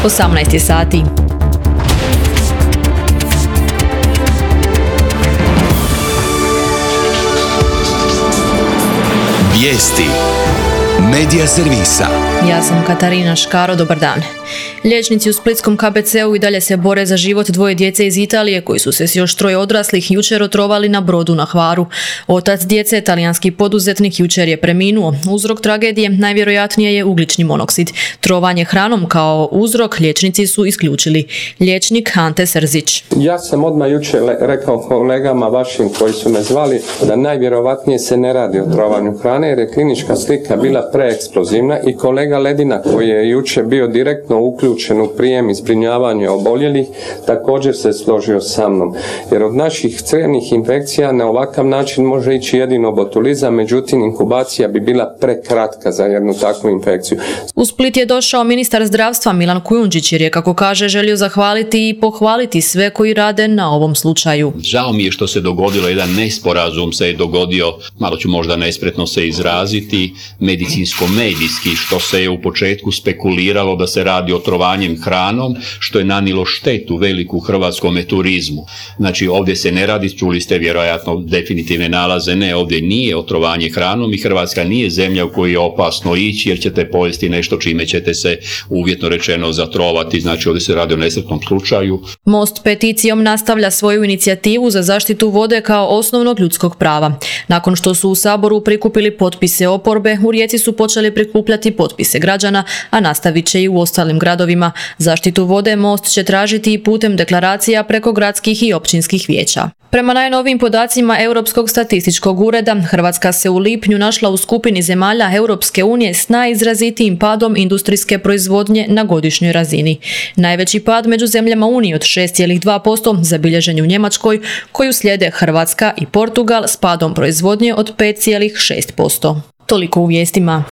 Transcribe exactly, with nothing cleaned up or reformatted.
osamnaest je sati. Vijesti Medija servisa. Ja sam Katarina Škaro, dobar dan. Liječnici u splitskom K B C-u i dalje se bore za život dvoje djece iz Italije koji su se s još troje odraslih jučer otrovali na brodu na Hvaru. Otac djece, talijanski poduzetnik, jučer je preminuo. Uzrok tragedije najvjerojatnije je ugljični monoksid. Trovanje hranom kao uzrok liječnici su isključili. Liječnik Ante Srzić. Ja sam odmah jučer rekao kolegama vašim koji su me zvali da najvjerojatnije se ne radi o trovanju hrane jer je klinička slika bila preeksplozivna i kolega Ledina koji je jučer bio direktno uključen u prijem i zbrinjavanje oboljelih također se složio sa mnom. Jer od naših crijevnih infekcija na ovakav način može ići jedino botulizam, međutim inkubacija bi bila prekratka za jednu takvu infekciju. U Split je došao ministar zdravstva Milan Kujundžić jer je, kako kaže, želio zahvaliti i pohvaliti sve koji rade na ovom slučaju. Žao mi je što se dogodilo, jedan nesporazum se je dogodio, malo ću možda nespretno se izraziti, medicinsko-medijski, što se je u početku spekuliralo da se radi o trovanjem hranom, što je nanilo štetu veliku hrvatskome turizmu. Znači ovdje se ne radi, čuli ste vjerojatno definitivne nalaze, ne, ovdje nije otrovanje hranom i Hrvatska nije zemlja u kojoj je opasno ići jer ćete pojesti nešto čime ćete se uvjetno rečeno zatrovati, znači ovdje se radi o nesretnom slučaju. Most peticijom nastavlja svoju inicijativu za zaštitu vode kao osnovnog ljudskog prava. Nakon što su u Saboru prikupili potpise oporbe, u Rijeci su počeli prikupljati potpise građana, a nastavit će i u ostalim gradovima. Zaštitu vode Most će tražiti i putem deklaracija preko gradskih i općinskih vijeća. Prema najnovijim podacima Europskog statističkog ureda, Hrvatska se u lipnju našla u skupini zemalja Europske unije s najizrazitijim padom industrijske proizvodnje na godišnjoj razini. Najveći pad među zemljama Unije od šest zarez dva posto zabilježen je u Njemačkoj, koju slijede Hrvatska i Portugal s padom proizvodnje od pet zarez šest posto. Toliko u vijestima.